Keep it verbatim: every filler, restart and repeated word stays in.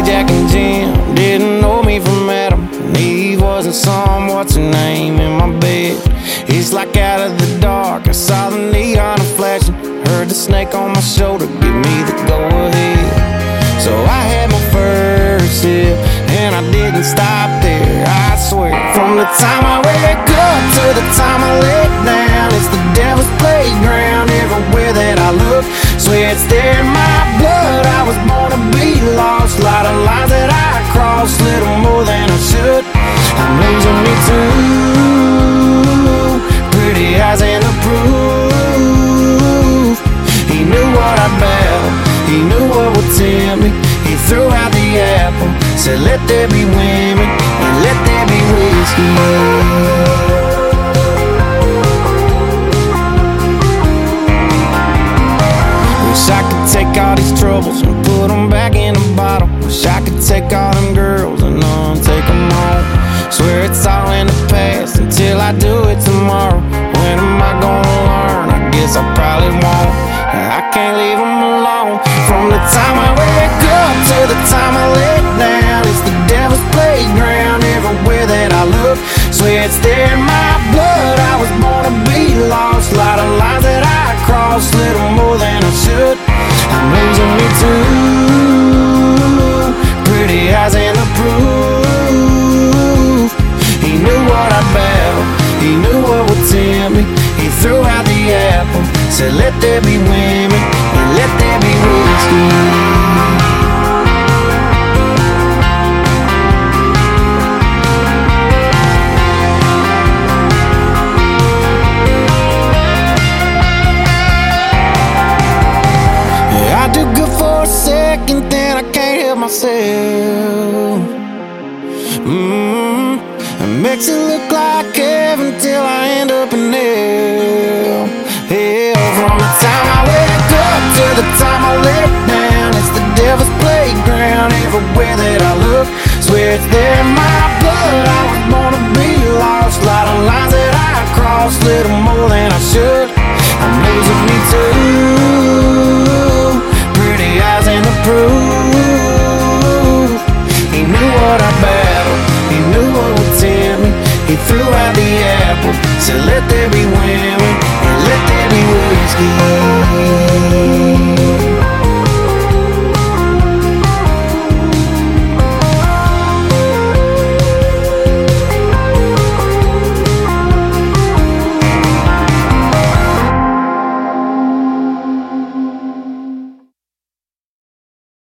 Jack and Jim didn't know me from Adam, and Eve wasn't some what's her name in my bed. It's like out of the dark, I saw the neon flashing, heard the snake on my shoulder give me the go-ahead. So I had my first sip, and I didn't stop there, I swear. From the time I wake up to the time I lay down, it's the devil's playground everywhere that I look. Swear it's there in my blood, I was born to be lost. Lot of lines that I crossed, little more than I should. I'm losing me too. Pretty eyes and the proof. He knew what I'd battle, he knew what would tempt me. He threw out the apple, said let there be women and let there be whiskey. Wish I could take all these troubles and put them back in a bottle. Wish I could take all them girls and untake them home. Swear it's all in the past until I do it tomorrow. When am I gonna learn? I guess I probably won't. I can't leave them alone. From the time I wake up to the time I lay down, it's the devil's playground everywhere that I look. Swear it's there in my blood, I was born to be lost. Lot of lines that I crossed, little more than I should. I'm losing me too. Pretty eyes and the proof. He knew what I'd battle, he knew what would tempt me. He threw out the apple, said let there be women and let there be whiskey. I do good for a second, then I can't help myself. Mm-hmm. It makes it look like heaven till I end up in hell. Hell, from the time I wake up to the time I lay down, it's the devil's playground everywhere that I look. Swear it's there in my blood, I was born to be lost. Lot of lines that I crossed, little more than I should. I'm losing me too. Pretty eyes and the proof. He knew what I battled, he knew what would tempt me. He threw out the apple, said let there be women and let there be whiskey.